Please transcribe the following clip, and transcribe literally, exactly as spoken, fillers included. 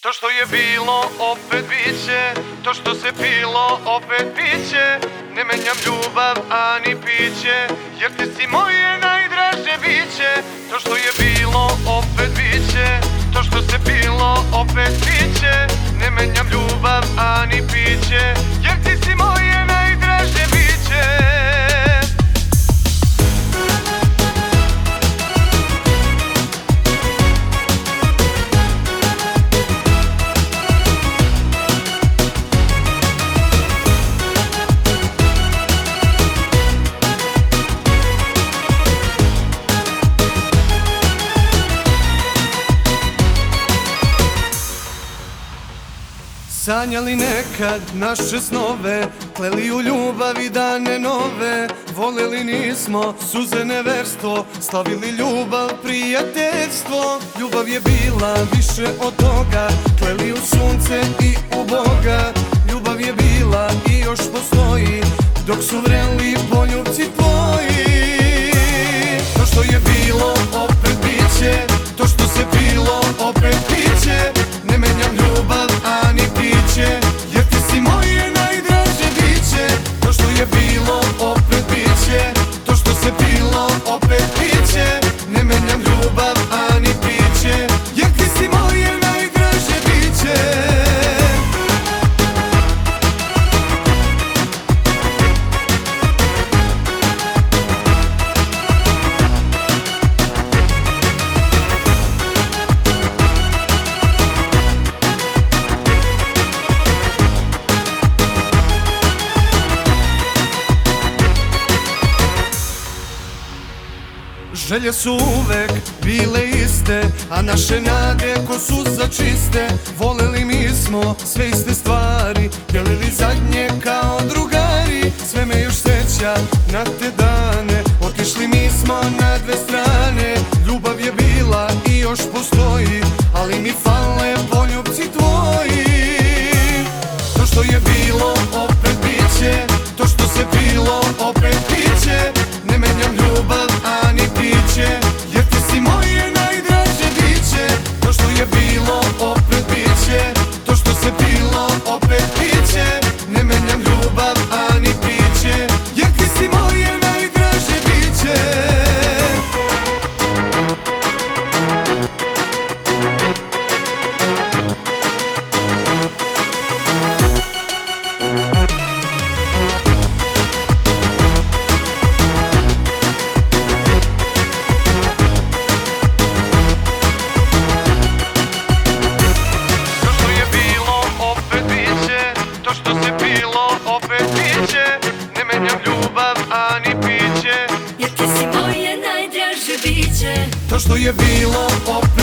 To što je bilo, opet biće. To što se pilo, opet piće. Ne menjam ljubav, ani piće, jer ti si moje najdraže biće. To što je bilo, opet biće. To što se pilo, opet piće. Ne menjam ljubav, ani piće, jer ti si moje najdraže biće. Sanjali nekad naše snove, kleli u ljubavi dane nove. Voleli nismo, suze neverstvo, slavili ljubav, prijateljstvo. Ljubav je bila više od toga, kleli u sunce i u Boga. Ljubav je bila i još postoji, dok su vreli poljubci tvoji. To što je bilo, opet biće. To što se pilo, opet piće. Ne menjam ljubav, ani piće, jer ti si moje najdraže biće. To što je bilo, opet biće. To što se pilo, opet piće. Ne menjam ljubav, ani piće, jer ti si moje najdraže biće. Želje su uvek bile iste, a naše nade ko suza čiste. Voleli mi smo sve iste stvari, delili zadnje kao drugari. Sve me još seća na te dane, otišli mi smo na dve strane. Ljubav je bila i još postoji, ali mi fale poljubci tvoji. To što je bilo, opet biće. To što se pilo, opet piće. Ne menjam ljubav, ani piće, jer ti si moje najdraže biće. To što je bilo, opet biće. To što se pilo, opet piće. Ne menjam ljubav, ani piće, jer ti si moje najdraže biće. To što je bilo, opet